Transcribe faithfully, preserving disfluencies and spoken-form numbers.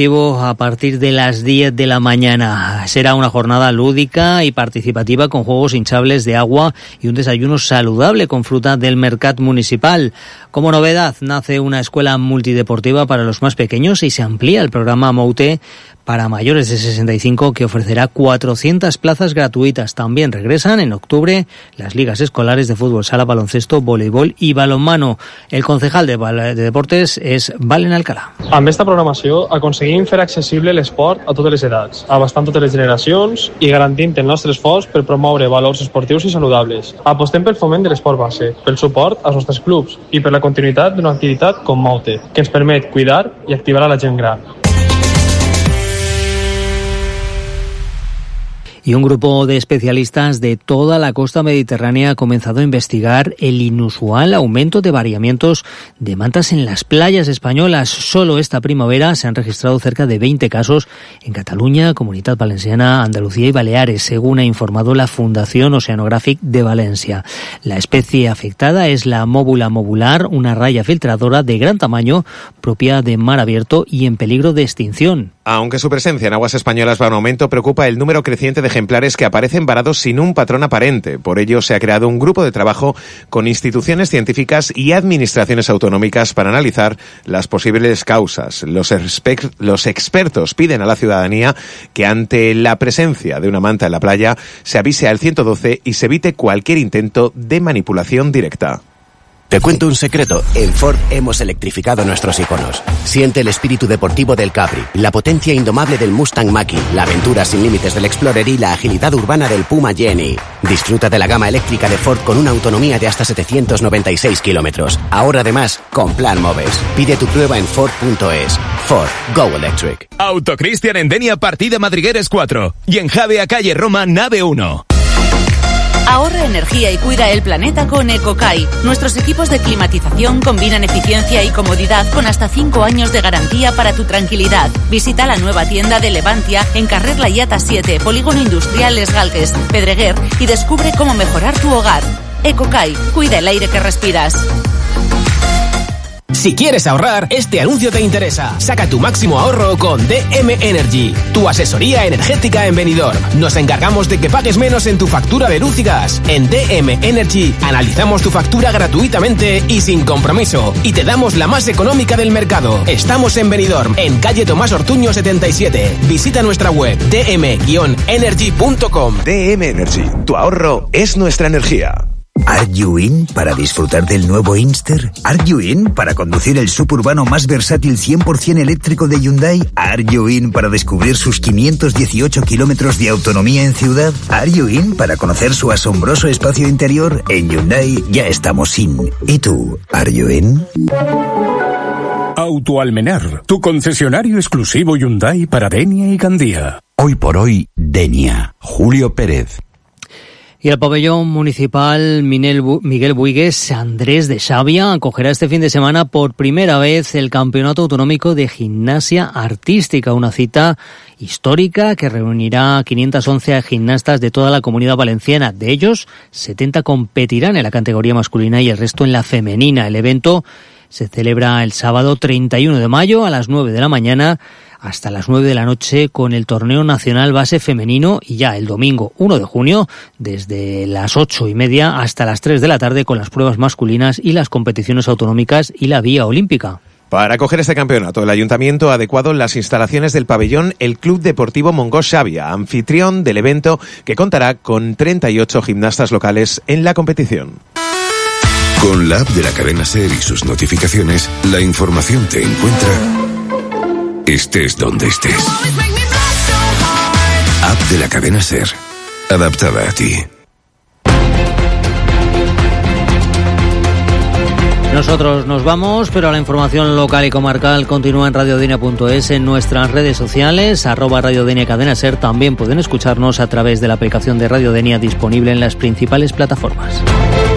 polideportivo a partir de las diez de la mañana. Será una jornada lúdica y participativa con juegos hinchables de agua y un desayuno saludable con fruta del Mercat Municipal. Como novedad, nace una escuela multideportiva para los más pequeños y se amplía el programa Moute para mayores de sesenta y cinco, que ofrecerá cuatrocientas plazas gratuitas. También regresan en octubre las ligas escolares de fútbol sala, baloncesto, voleibol i balonmano. El concejal de, de Deportes és Valen Alcalá. Amb esta programació aconseguim fer accessible l'esport a totes les edats, abastant totes les generacions i garantint el nostre esforç per promoure valors esportius i saludables. Apostem pel foment de l'esport base, pel suport als nostres clubs i per la continuïtat d'una activitat com Moute, que ens permet cuidar i activar a la gent gran. Y un grupo de especialistas de toda la costa mediterránea ha comenzado a investigar el inusual aumento de variamientos de mantas en las playas españolas. Solo esta primavera se han registrado cerca de veinte casos en Cataluña, Comunitat Valenciana, Andalucía y Baleares, según ha informado la Fundación Oceanographic de Valencia. La especie afectada es la Móbula mobular, una raya filtradora de gran tamaño, propia de mar abierto y en peligro de extinción. Aunque su presencia en aguas españolas va en aumento, preocupa el número creciente de ejemplares que aparecen varados sin un patrón aparente. Por ello, se ha creado un grupo de trabajo con instituciones científicas y administraciones autonómicas para analizar las posibles causas. Los, exper- los expertos piden a la ciudadanía que ante la presencia de una manta en la playa se avise al ciento doce y se evite cualquier intento de manipulación directa. Te cuento un secreto, en Ford hemos electrificado nuestros iconos. Siente el espíritu deportivo del Capri, la potencia indomable del Mustang Mach-E, la aventura sin límites del Explorer y la agilidad urbana del Puma Jenny. Disfruta de la gama eléctrica de Ford con una autonomía de hasta setecientos noventa y seis kilómetros. Ahora además, con Plan Moves. Pide tu prueba en Ford punto es. Ford, Go Electric. Autocristian en Denia, partida Madrigueres cuatro. Y en Javea, calle Roma, nave uno. Ahorra energía y cuida el planeta con Ecokai. Nuestros equipos de climatización combinan eficiencia y comodidad con hasta cinco años de garantía para tu tranquilidad. Visita la nueva tienda de Levantia en Carrer Laiata siete, Polígono Industrial Les Galgues, Pedreguer, y descubre cómo mejorar tu hogar. Ecokai, cuida el aire que respiras. Si quieres ahorrar, este anuncio te interesa. Saca tu máximo ahorro con D M Energy, tu asesoría energética en Benidorm. Nos encargamos de que pagues menos en tu factura de luz y gas. En D M Energy analizamos tu factura gratuitamente y sin compromiso. Y te damos la más económica del mercado. Estamos en Benidorm, en calle Tomás Ortuño setenta y siete. Visita nuestra web d m energy punto com. D M Energy, tu ahorro es nuestra energía. ¿Are you in para disfrutar del nuevo Inster? ¿Are you in para conducir el suburbano más versátil cien por ciento eléctrico de Hyundai? ¿Are you in para descubrir sus quinientos dieciocho kilómetros de autonomía en ciudad? ¿Are you in para conocer su asombroso espacio interior? En Hyundai ya estamos in. ¿Y tú? ¿Are you in? Autoalmenar, tu concesionario exclusivo Hyundai para Denia y Gandía. Hoy por hoy, Denia. Julio Pérez. Y el pabellón municipal Miguel Buigues Andrés de Xàbia acogerá este fin de semana por primera vez el Campeonato Autonómico de Gimnasia Artística, una cita histórica que reunirá a quinientos once gimnastas de toda la Comunidad Valenciana. De ellos, setenta competirán en la categoría masculina y el resto en la femenina. El evento se celebra el sábado treinta y uno de mayo a las nueve de la mañana hasta las nueve de la noche con el Torneo Nacional Base Femenino y ya el domingo uno de junio desde las ocho y media hasta las tres de la tarde con las pruebas masculinas y las competiciones autonómicas y la vía olímpica. Para acoger este campeonato, el Ayuntamiento ha adecuado las instalaciones del pabellón el Club Deportivo Montgó Xàbia, anfitrión del evento que contará con treinta y ocho gimnastas locales en la competición. Con la app de la cadena SER y sus notificaciones, la información te encuentra estés donde estés. App de la cadena SER, adaptada a ti. Nosotros nos vamos, pero la información local y comarcal continúa en radiodenia punto es, en nuestras redes sociales, arroba radiodenia cadena SER. También pueden escucharnos a través de la aplicación de Radiodenia disponible en las principales plataformas.